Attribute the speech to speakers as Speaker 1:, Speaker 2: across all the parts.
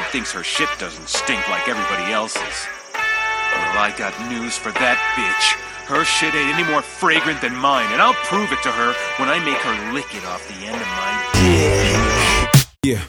Speaker 1: thinks her shit doesn't stink like everybody else's. Well, I got news for that bitch. Her shit ain't any more fragrant than mine, and I'll prove it to her when I make her lick it off the end of my dick.
Speaker 2: Yeah.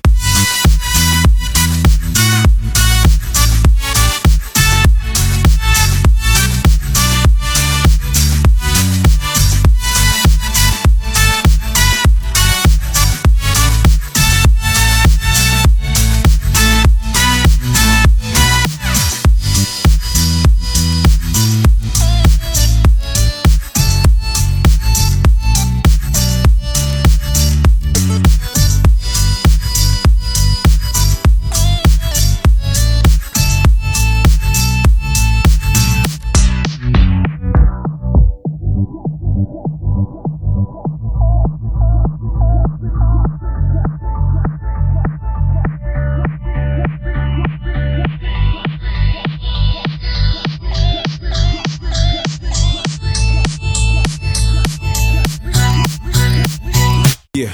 Speaker 2: Yeah.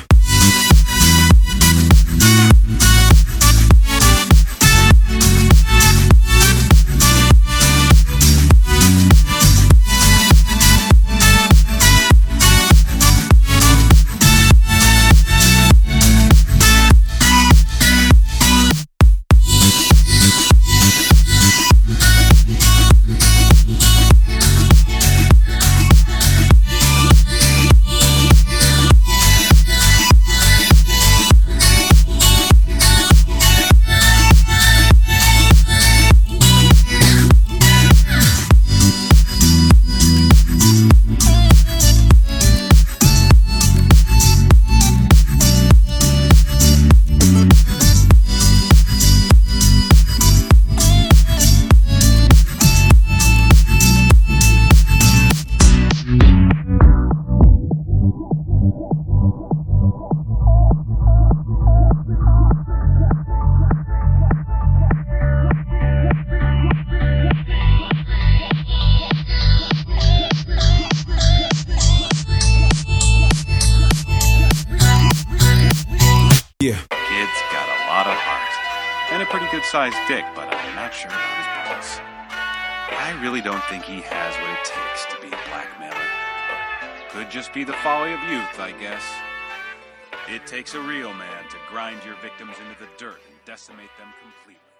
Speaker 2: Yeah.
Speaker 1: Kid's got a lot of heart. And a pretty good-sized dick, but I'm not sure about his balls. I really don't think he has what it takes to be a blackmailer. Could just be the folly of youth, I guess. It takes a real man to grind your victims into the dirt and decimate them completely.